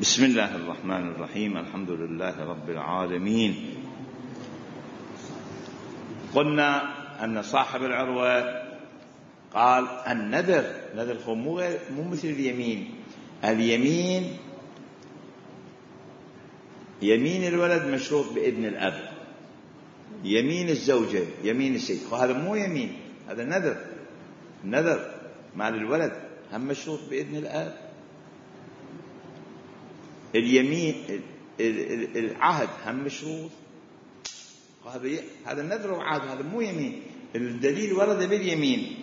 بسم الله الرحمن الرحيم. الحمد لله رب العالمين. قلنا أن صاحب العروة قال النذر هو مو مثل اليمين. اليمين يمين الولد مشروط بإذن الأب، يمين الزوجة يمين السيد، وهذا مو يمين، هذا نذر مال الولد هم مشروط بإذن الأب. اليمين العهد هم مشروط، هذا النذر وعهد، هذا مو يمين. الدليل ورد باليمين،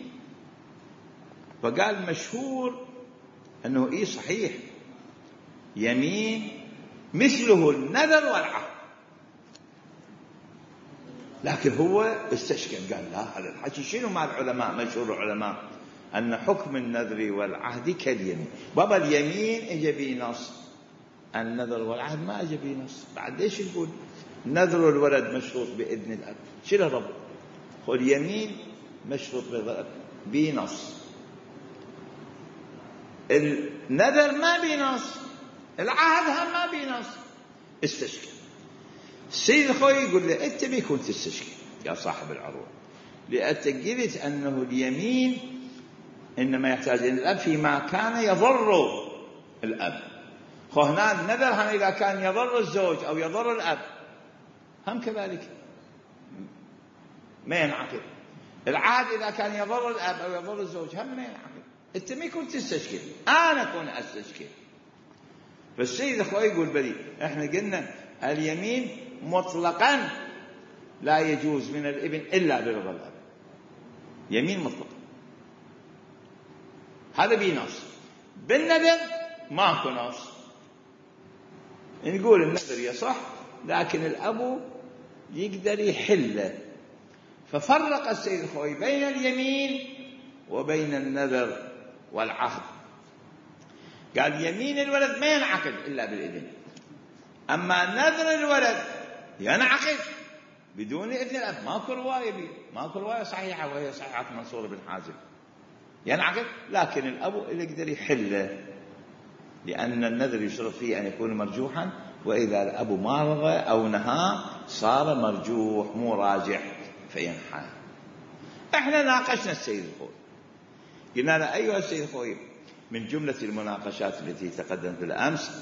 فقال مشهور أنه إيه صحيح يمين مثله النذر والعهد، لكن هو استشكل قال لا، هذا الحكي شنو مع العلماء؟ مشهور العلماء أن حكم النذر والعهد كاليمين. بابا اليمين اجى به نص، النذر والعهد ما اجى به نص. بعد ليش نقول نذر الولد مشروط بإذن الأب؟ شنو ربط؟ هو اليمين مشروط بنص، النذر ما بنص، العهد هم ما بنص. استشكل السيد الخوي يقول له انت بيكون تستشكل يا صاحب العروة، لأنت قلت أنه اليمين إنما يحتاج إلى الأب فيما كان يضر الأب. هنا النذر هم إذا كان يضر الزوج أو يضر الأب هم كذلك ما ينعقد. العهد إذا كان يضر الأب أو يضر الزوج هم ما ينعقد. أنت ما كنت تستشكل، أنا كنت أستشكل. فالسيد أخوي يقول بلي إحنا قلنا اليمين مطلقا لا يجوز من الابن إلا برضا الأب، يمين مطلقا، هذا بنص. بالنذر ماكو نص، نقول النذر يصح لكن الأب يقدر يحله. ففرق السيد الخوي بين اليمين وبين النذر والعهد. قال يمين الولد ما ينعقد إلا بالإذن، أما نذر الولد ينعقد بدون إذن الأب. ماكو رواية صحيحة وهي صحيحة منصور بن حازم، ينعقد لكن الأب اللي يقدر يحله، لأن النذر يشرط فيه أن يكون مرجوحا، وإذا الأب ما رضى أو نهى صار مرجوح مو راجع فينحى. احنا ناقشنا السيد الخوي، قلنا له أيها السيد الخوي، من جملة المناقشات التي تقدمت بالأمس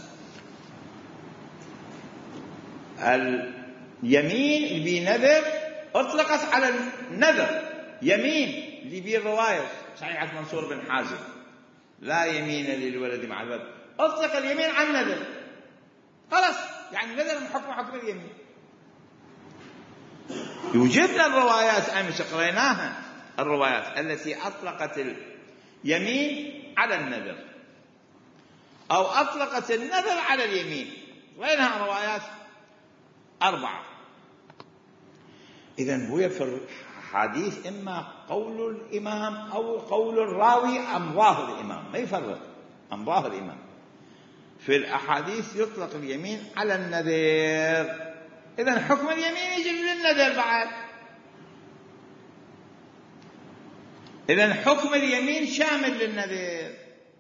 اليمين اللي بنذر أطلقت على النذر، يمين اللي بيه الرواية صحيحة منصور بن حازم لا يمين للولد مع الولد، أطلق اليمين على النذر خلاص، يعني النذر حكم اليمين. يوجدنا الروايات أمس قريناها، الروايات التي أطلقت اليمين على النذر أو أطلقت النذر على اليمين، وينها روايات 4. إذن هو في الحديث إما قول الإمام أو قول الراوي أم ظاهر الإمام، ما يفرق أم ظاهر الإمام. في الأحاديث يطلق اليمين على النذر، إذن حكم اليمين يجي للنذر بعد، إذن حكم اليمين شامل للنذر.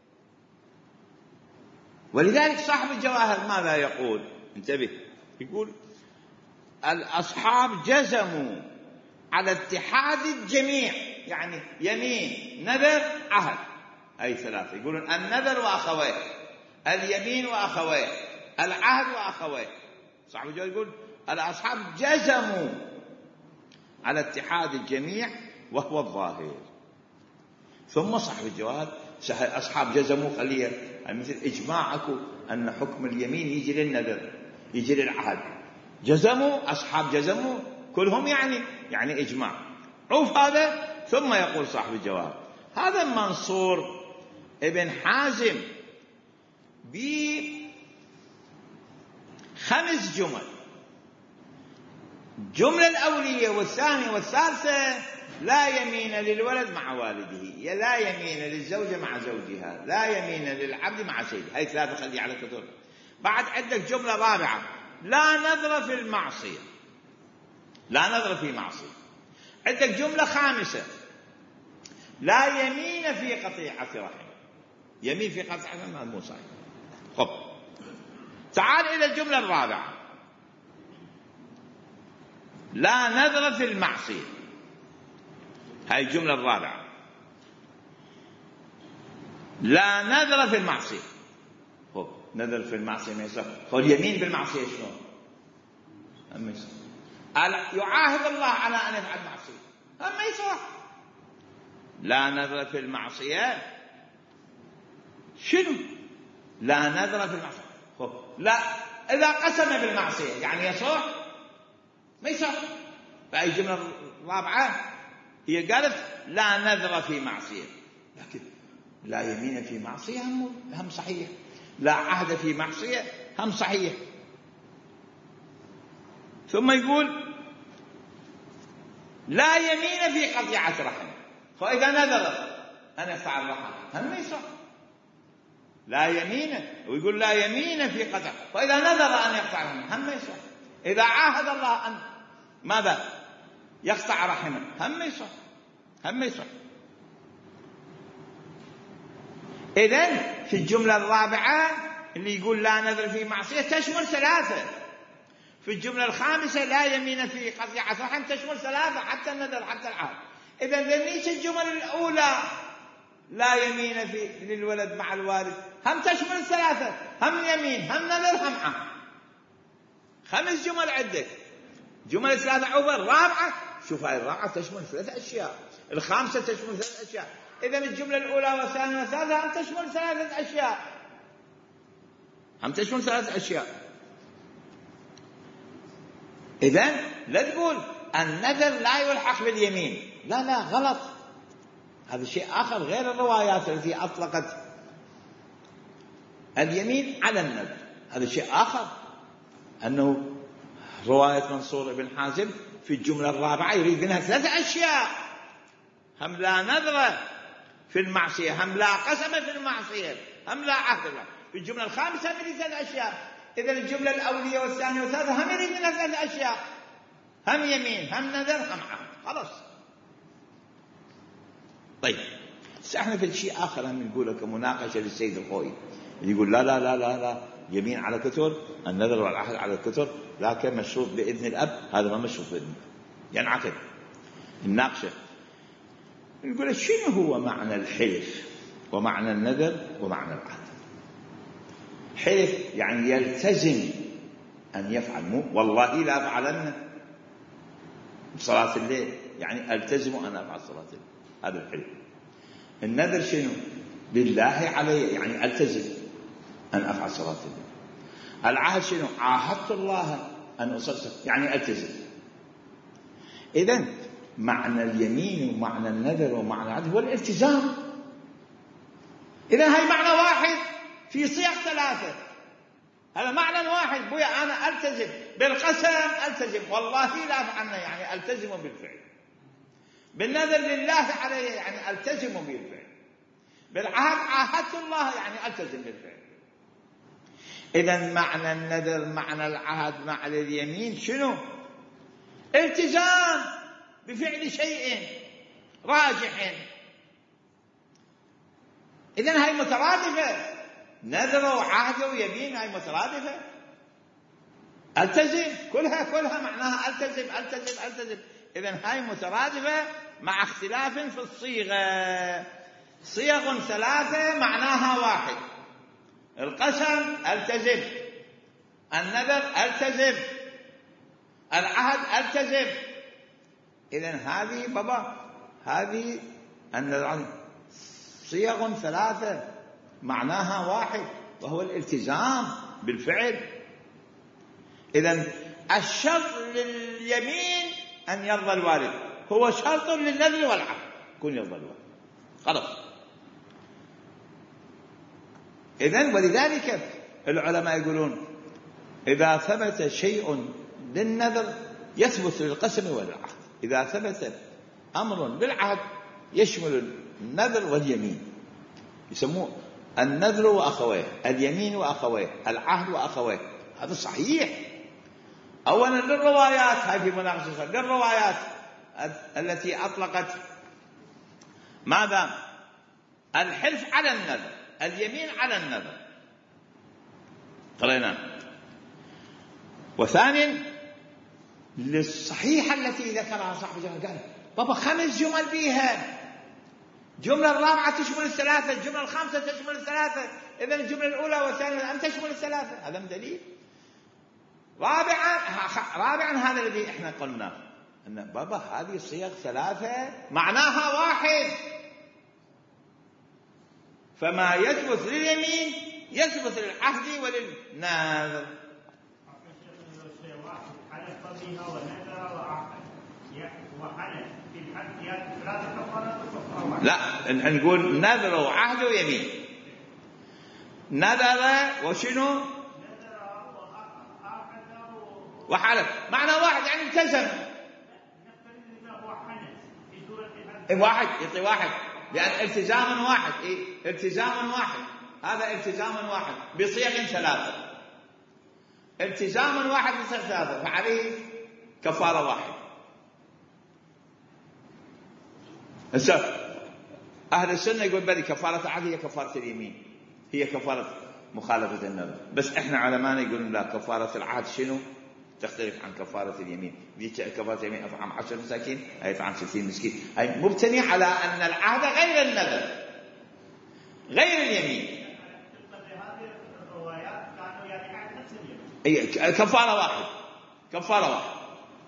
ولذلك صاحب الجواهر ماذا يقول؟ انتبه، يقول الأصحاب جزموا على اتحاد الجميع، يعني يمين نذر عهد أي 3، يقولون النذر وأخويه، اليمين وأخويه، العهد وأخويه. صاحب الجواهر يقول الأصحاب جزموا على اتحاد الجميع وهو الظاهر. ثم صاحب الجواهر أصحاب جزموا خليه مثل إجماعكم أن حكم اليمين يجي للنذر يجي للعهد، جزموا أصحاب جزموا كلهم يعني إجماع عوف هذا. ثم يقول صاحب الجواهر هذا منصور ابن حازم ب5 جمل، الجملة الأولية والثانية والثالثة لا يمين للولد مع والده، لا يمين للزوجة مع زوجها، لا يمين للعبد مع سيده، هاي 3 خلي على كتب. بعد عندك جملة رابعة لا نذر في المعصية، لا نذر في معصية. عندك جملة 5 لا يمين في قطيعة رحم، يمين في قطيعة رحم مو صحيح. خب تعال إلى الجملة الرابعة: لا نذر في المعصية. هاي الجملة الرابعة: لا نذر في المعصية. هو نذر في المعصية ما يصح. هو اليمين بالمعصية شلون؟ ما يصح. يعاهد الله على أن يفعل معصية، ما يصح. لا نذر في المعصية شنو؟ لا نذر في المعصية. لا، إذا قسم بالمعصية يعني يصح؟ ما يصح. فأي جملة رابعة هي قالت لا نذر في معصية، لكن لا يمين في معصية هم صحيح، لا عهد في معصية هم صحيح. ثم يقول لا يمين في قطيعة رحم. فإذا نذر أن يقطع الرحم هم ما يصح. لا يمين، ويقول لا يمين في قطع، فإذا نذر أن يقطع رحمه هم ما يصح. إذا عاهد الله أن ماذا يقطع رحمه هم ما يصح، هم ما يصح. إذن في الجملة الرابعة اللي يقول لا نذر في معصية تشمل ثلاثة. في الجملة الخامسة لا يمين في قطيعة رحم تشمل ثلاثة، حتى النذر حتى العهد. إذن ذنيش الجمل الأولى لا يمين في للولد مع الوالد هم تشمل ثلاثة، هم يمين هم نذر هم عهد. 5 جمل عندك، جمل 3 عبر. الرابعة شوف، هاي الرابعة تشمل 3 أشياء، الخامسة تشمل 3 أشياء. إذن الجملة الأولى والثانية والثالثة هم تشمل 3 أشياء، هم تشمل 3 أشياء. إذن لا تقول النذر لا يلحق باليمين، لا لا، غلط. هذا شيء آخر غير الروايات التي أطلقت اليمين على النذر، هذا شيء آخر. أنه رواية منصور بن حازم في الجملة الرابعة يريد منها 3 أشياء: هم لا نذر في المعصية، هم لا قسم في المعصية، هم لا عهد الله. في الجملة الخامسة هم يريد 3 أشياء. إذا الجملة الأولية والثانية والثالثة هم يريد منها 3 أشياء: هم يمين هم نذر هم عهد. خلاص. طيب احنا في شيء آخر هم نقوله كمناقشة للسيد الخوئي، يقول لا لا لا لا لا، يمين على كثر، النذر والعهد على كثر، لكن مشروط بإذن الأب. هذا ما مشروط بإذن الأب، ينعقد الناقشة. نقول شنو هو معنى الحلف ومعنى النذر ومعنى العهد؟ حلف يعني يلتزم أن يفعل، مو والله لا أفعلن بصلاة الليل، يعني ألتزم أن أفعل صلاة الليل، هذا الحلف. النذر شنو؟ بالله علي، يعني ألتزم أن أفعل صلاة الليل. العهد شنو؟ عاهدت الله أن أصلي، يعني ألتزم. إذن معنى اليمين ومعنى النذر ومعنى العهد هو الالتزام. إذن هاي معنى واحد في صيغ 3. هذا معنى واحد. بويا أنا ألتزم بالقسم، ألتزم والله لا أفعلن، يعني ألتزم بالفعل. بالنذر لله علي، يعني ألتزم بالفعل. بالعهد عاهدت الله، يعني ألتزم بالفعل. إذن معنى النذر معنى العهد معنى اليمين شنو؟ التزام بفعل شيء راجح. إذن هاي مترادفة، نذر وعهد ويمين هاي مترادفة. ألتزم كلها معناها ألتزم ألتزم ألتزم. إذن هاي مترادفة مع اختلاف في الصيغة. صيغ 3 معناها واحد: القسم ألتزم، النذر ألتزم، العهد ألتزم. إذن هذه بابا هذه صيغ 3 معناها واحد، وهو الالتزام بالفعل. إذن الشرط لليمين أن يرضى الوالد هو شرط للنذر والعهد، يكون يرضى الوالد. خلاص. إذن ولذلك العلماء يقولون إذا ثبت شيء للنذر يثبت للقسم والعهد. إذا ثبت أمر بالعهد يشمل النذر واليمين، يسموه النذر وأخويه، اليمين وأخويه، العهد وأخويه. هذا صحيح. أولا للروايات، هذه في مناقشة للروايات التي أطلقت ماذا؟ الحلف على النذر، اليمين على النذر. قرينا وثانيا للصحيحة التي ذكرها صاحب الجمل، قال بابا 5 جمل بيها، الجملة الرابعة تشمل الثلاثة، الجملة الخامسة تشمل الثلاثة، إذن الجملة الأولى والثانية أن تشمل الثلاثة. هذا دليل. رابعا هذا الذي احنا قلنا أن بابا هذه الصيغ 3 معناها واحد، فما يثبت لليمين يثبت للعهد وللنذر. لا، نقول نذر وعهد ويمين. نذر وشنو؟ وحلف، معنى واحد يعني التزم. واحد يعطي واحد، لأن التزام واحد. التزام واحد، هذا التزام واحد بصيغ 3. التزام واحد بصيغ 3، فعليه كفارة واحد. أهل السنة يقول بل كفارة عهد هي كفارة اليمين، هي كفارة مخالفة النذر. بس إحنا علماء يقولون لا، كفارة العهد شنو؟ تختلف عن كفارة اليمين. كفارة اليمين أطعم 10 مساكين، أي أطعم 60 مسكين، أي مبتني على أن العهد غير النذر غير اليمين. كفارة واحد، كفارة واحد.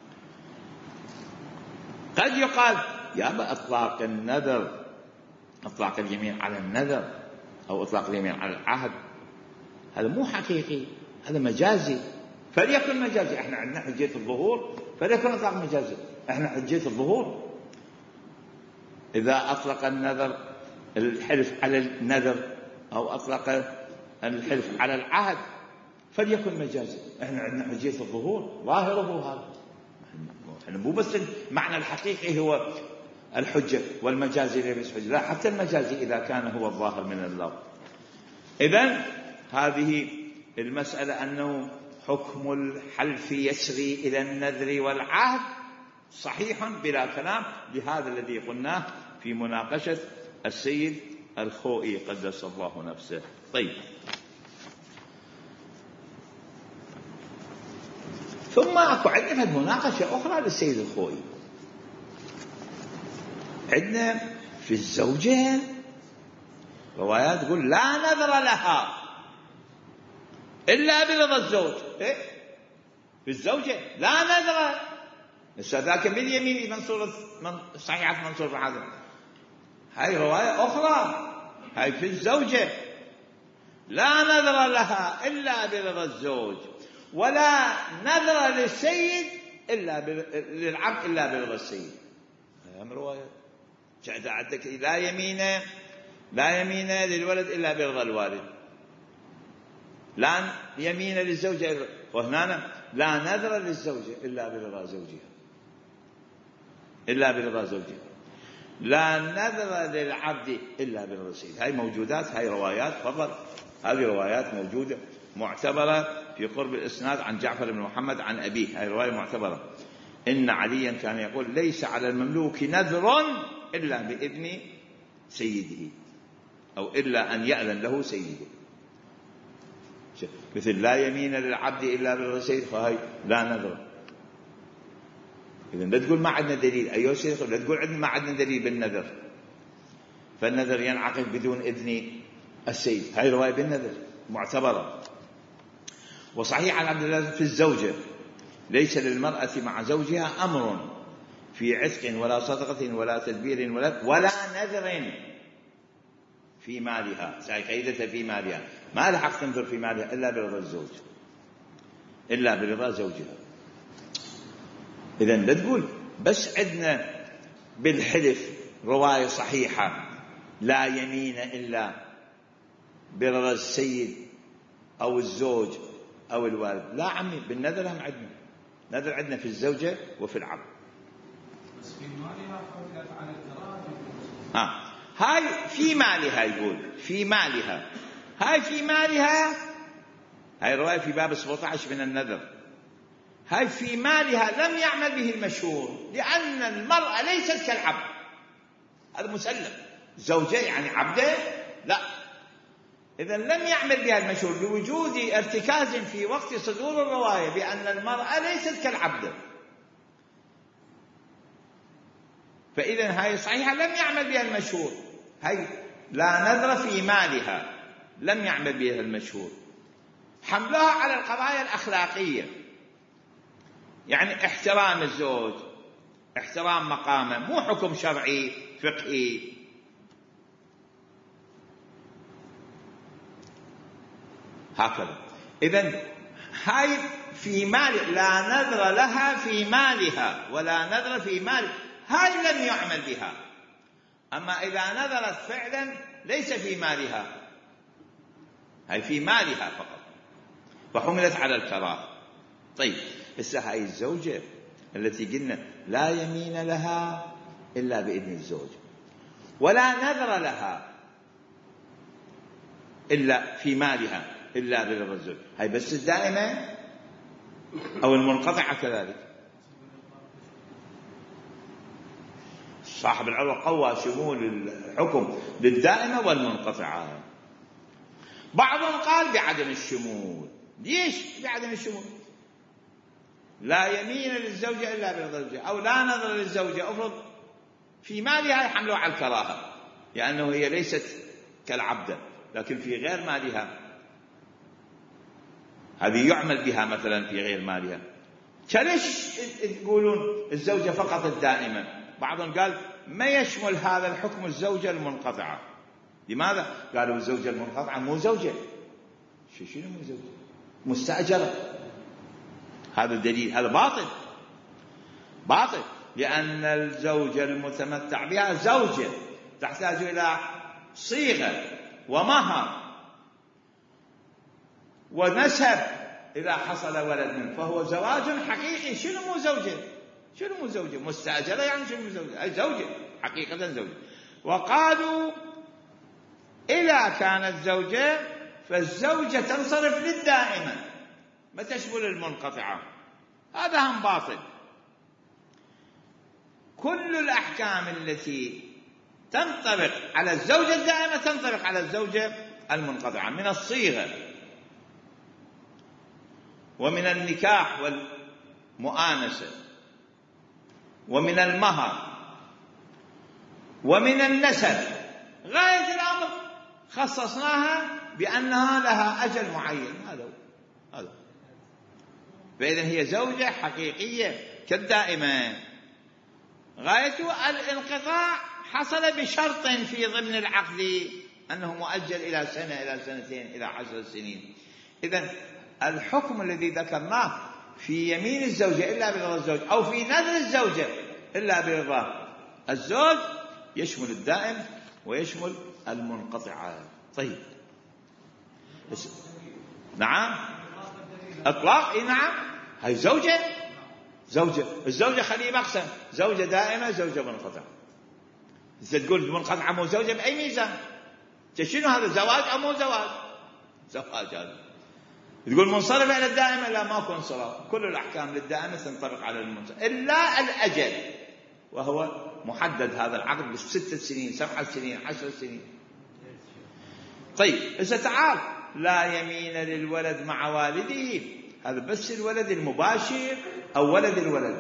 قد يقال يا أطلاق النذر، أطلاق اليمين على النذر أو أطلاق اليمين على العهد هذا مو حقيقي، هذا مجازي. فليكن مجازي. احنا عندنا حجية الظهور، فليكن أطلق مجازي. احنا حجية الظهور إذا أطلق النذر الحلف على النذر أو أطلق الحلف على العهد فليكن مجازي. احنا عندنا حجية الظهور ظاهره هذا. احنا مو بس المعنى الحقيقي هو الحجة والمجازي ليس حجة، لا، حتى المجازي إذا كان هو الظاهر من اللفظ. إذن هذه المسألة أنه حكم الحلف يسري إلى النذر والعهد صحيح بلا كلام، بهذا الذي قلناه في مناقشة السيد الخوئي قدس الله نفسه. طيب، ثم أكو عندنا مناقشة أخرى للسيد الخوئي. عندنا في الزوجة روايات تقول لا نذر لها إلا برضا الزوج. في الزوجة لا نذر. ذاك باليمين منصور صحيحة منصور هذا، هاي رواية أخرى. هاي في الزوجة لا نذر لها إلا برضا الزوج، ولا نذر للسيد إلا للعبد إلا برضا السيد. هاي رواية. عندك لا يمين للولد إلا برضا الوالد، لا يمين للزوجة، وهنا لا نذر للزوجة إلا برضا زوجها، إلا برضا زوجها، لا نذر للعبد إلا برضا السيد. هاي موجودات، هاي روايات فضل، هذه روايات موجودة معتبرة في قرب الإسناد عن جعفر بن محمد عن أبيه. هاي رواية معتبرة. إن عليا كان يقول ليس على المملوك نذر إلا بإذن سيده، أو إلا أن يأذن له سيده. مثل لا يمين للعبد إلا برضا السيد، فهي لا نذر. إذن لا تقول ما عندنا دليل أيها الشيخ، لا تقول عندنا ما عندنا دليل بالنذر، فالنذر ينعقد بدون إذن السيد. هاي رواية بالنذر معتبرة. وصحيح عن عبد الله في الزوجة ليس للمرأة مع زوجها أمر في عتق ولا صدقة ولا تدبير ولا نذر في مالها. قيدتها في مالها، ما لها حق تنذر في مالها إلا برضا الزوج، إلا برضا زوجها. إذن لا تقول بس عندنا بالحلف رواية صحيحة لا يمين إلا برضا السيد أو الزوج أو الوالد. لا عمي، بالنذر هم عندنا نذر، عندنا في الزوجة وفي العبد. بس في مالها قولت على التراجع. هاي في مالها، يقول في مالها، هاي في مالها. هاي الرواية في باب 17 من النذر. هاي في مالها لم يعمل به المشهور، لأن المرأة ليست كالعبد، هذا مسلم. زوجة يعني عبده لا، إذا لم يعمل بها المشهور لوجود ارتكاز في وقت صدور الرواية بأن المرأة ليست كالعبد، فإذا هاي صحيحة لم يعمل بها المشهور. هاي لا نذر في مالها لم يعمل بها المشهور. حملها على القضايا الأخلاقية، يعني احترام الزوج، احترام مقامه، مو حكم شرعي فقهي. هكذا. إذن هاي في مال لا نذر لها في مالها ولا نذر في مال، هاي لم يعمل بها. أما إذا نذرت فعلا ليس في مالها، هاي في مالها فقط، فحملت على الكراهة. طيب هسه هاي الزوجة التي قلنا لا يمين لها إلا بإذن الزوج، ولا نذر لها إلا في مالها إلا برضا الزوج، هاي بس الدائمة أو المنقطعة كذلك؟ صاحب العروة قوى شمول الحكم للدائمة والمنقطعة. بعضهم قال بعدم الشمول. ليش بعدم الشمول؟ لا يمين للزوجة إلا برضا الزوج، أو لا نظر للزوجة أفرض في مالها يحملوا على الكراهة لأنه هي ليست كالعبدة، لكن في غير مالها هذه يعمل بها مثلا في غير مالها. ليش تقولون الزوجة فقط الدائمة؟ بعضهم قال ما يشمل هذا الحكم الزوجة المنقطعة. لماذا؟ قالوا الزوجة المنقطعة مو زوجة. شنو مو زوجة؟ مستأجرة. هذا دليل، هذا باطل، لأن الزوجة المتمتع بها زوجة تحتاج إلى صيغة ومهر ونسب إذا حصل ولد منه، فهو زواج حقيقي. شنو مو زوجة؟ شنو مو زوجة؟ مستأجرة يعني شنو مو زوجة؟ أي زوجة حقيقة زوجة. وقالوا إذا كانت زوجة فالزوجة تنصرف للدائمة ما تشمل المنقطعة. هذا هم باطل. كل الأحكام التي تنطبق على الزوجة الدائمة تنطبق على الزوجة المنقطعة، من الصيغة ومن النكاح والمؤانسة ومن المهر ومن النسب. غاية الأمر خصصناها بأنها لها أجل معين. هذا فإذن هي زوجة حقيقية كالدائمة. غاية الانقطاع حصل بشرط في ضمن العقد أنه مؤجل إلى سنة إلى سنتين إلى 10 سنين. إذن الحكم الذي ذكرناه في يمين الزوجة إلا برضا الزوج أو في نذر الزوجة إلا برضا الزوج يشمل الدائم ويشمل المنقطعة. طيب نعم إطلاق. نعم هاي زوجة الزوجة خليه مقسم، زوجة دائمة زوجة منقطعة. إذا تقول منقطعة مو زوجة بأي ميزان؟ شنو هذا، زواج أو مو زواج؟ زواج هذا. تقول منصرفة إلى الدائمة، لا ماكو انصراف. كل الأحكام للدائمة تنطبق على المنصرف إلا الأجل، وهو محدد هذا العقد ب6 سنين 7 سنين 10 سنين. طيب إذا تعال لا يمين للولد مع والده، هذا بس الولد المباشر أو ولد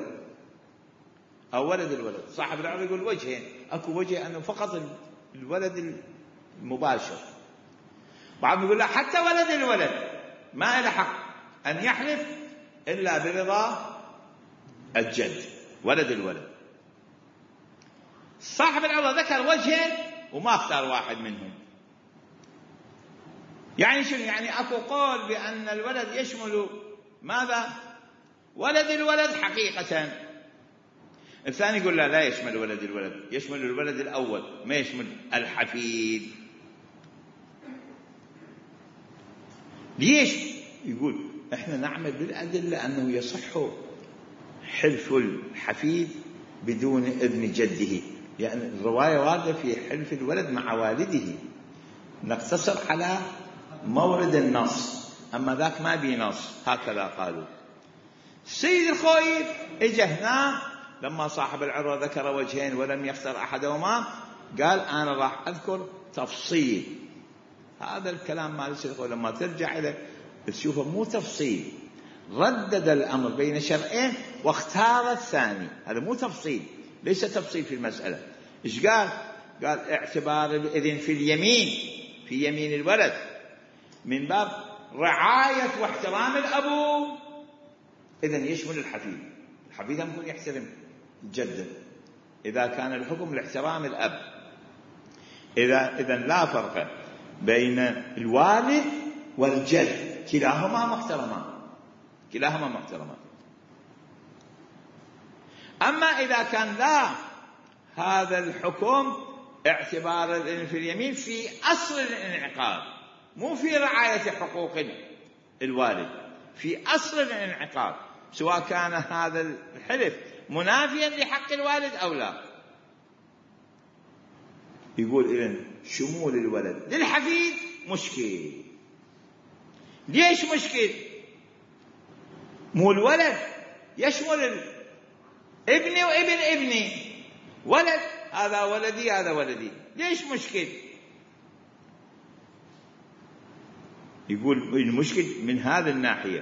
الولد. صاحب العقد يقول وجهين، أكو وجه أنه فقط الولد المباشر. بعضهم يقول لا، حتى ولد الولد ما له حق أن يحلف إلا برضا الجد ولد الولد. صاحب العقد ذكر وجهين وما اختار واحد منهم. يعني شنو؟ يعني أكو قول بأن الولد يشمل ماذا؟ ولد الولد حقيقة. الثاني يقول لا يشمل ولد الولد، يشمل الولد الأول ما يشمل الحفيد. ليش؟ يقول احنا نعمل بالأدلة أنه يصح حلف الحفيد بدون إذن جده، يعني الرواية واردة في حلف الولد مع والده، نقتصر على مورد النص، أما ذاك ما بي نص. هكذا قالوا. السيد الخوئي اجى هنا لما صاحب العروة ذكر وجهين ولم يختر أحدهما، قال أنا راح أذكر تفصيل هذا الكلام مال السيد الخوئي لما ترجع إليه تشوفه مو تفصيل، ردد الأمر بين شرعين واختار الثاني، هذا مو تفصيل، ليس تفصيل في المسألة. إيش قال؟ قال اعتبار الإذن في اليمين، في يمين الولد، من باب رعاية واحترام الأبو، إذن يشمل الحفيد. الحفيد هم يكون يحترم جده إذا كان الحكم لاحترام الأب. إذن لا فرق بين الوالد والجد، كلاهما محترمان، كلاهما محترمان. أما إذا كان لا هذا الحكم اعتبار الإذن في اليمين في أصل الانعقاد، مو في رعاية حقوق الوالد، في أصل الانعقاد، سواء كان هذا الحلف منافيا لحق الوالد أو لا. يقول إذن شمول الولد للحفيد مشكل. ليش مشكل؟ مو الولد يشمل ابني وابن ابني، ولد هذا ولدي هذا ولدي، ليش مشكل؟ يقول المشكل من هذه الناحية،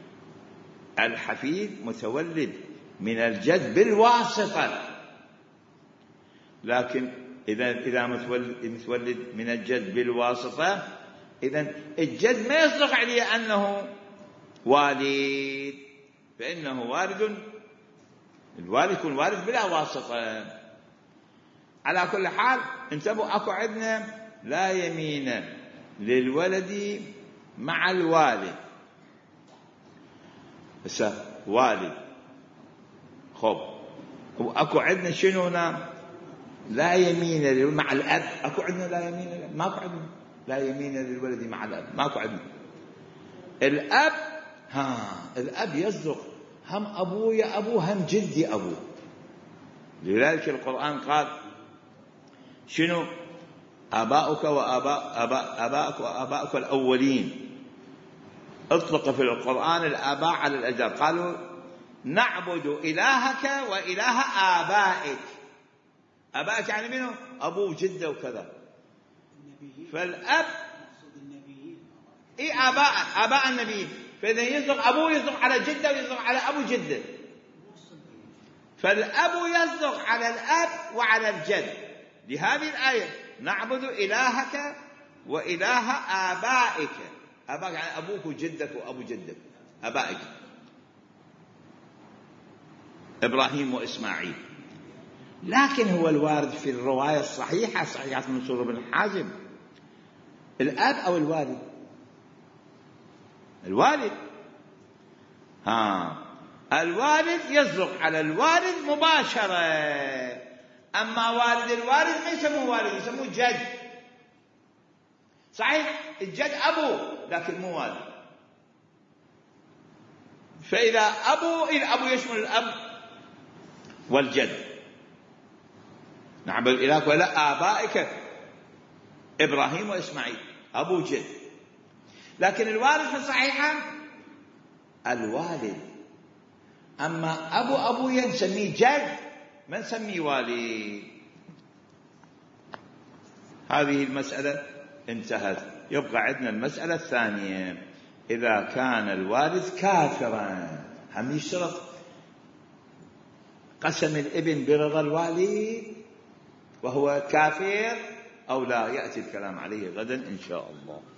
الحفيد متولد من الجد بالواسطة، لكن إذا متولد من الجد بالواسطة، إذن الجد ما يصدق عليه أنه والد، فإنه والد، الوالد يكون والد بلا واسطة. على كل حال انتبهوا، أكو عندنا لا يمين للولد مع الوالد. بس والد خب، وأكو عندنا شنو لا يمين مع الأب. أكو عندنا لا يمين؟ ماكو عندنا لا يمين للولد مع الأب، ماكو عندنا. الأب الأب يصدق هم أبوي أبو هم جدي أبو. لذلك القرآن قال شنو؟ آباؤك وآباؤك الأولين. اطلق في القرآن الآباء على الأجداد، قالوا نعبد إلهك وإله آبائك. آبائك يعني منه؟ أبو جده وكذا. فالأب آباء النبيين، فإذا يصدق أبوه يصدق على جده ويصدق على أبو جده، فالأب يصدق على الأب وعلى الجد. لهذه الآية نعبد إلهك وإله آبائك. آبائك يعني أبوك وجدك وأبو جدك، آبائك إبراهيم وإسماعيل. لكن هو الوارد في الرواية الصحيحة، صحيحة منصور بن حازم، الأب أو الوالد؟ الوالد. الوالد يصدق على الوالد مباشرة. أما والد الوالد ما يسموه والد، يسموه جد. صحيح الجد أبو لكن مو والد. فإذا الأبو يشمل الأب والجد. نعبد إلهك ولا آبائك إبراهيم وإسماعيل، أبو جد. لكن الوالد في الصحيحة الوالد. أما أبويا نسميه جد، ما نسميه والد. هذه المسألة انتهت. يبقى عندنا المسألة الثانية، إذا كان الوالد كافرا، هم يشترط قسم الابن برضا الوالد وهو كافر أو لا؟ يأتي الكلام عليه غدا إن شاء الله.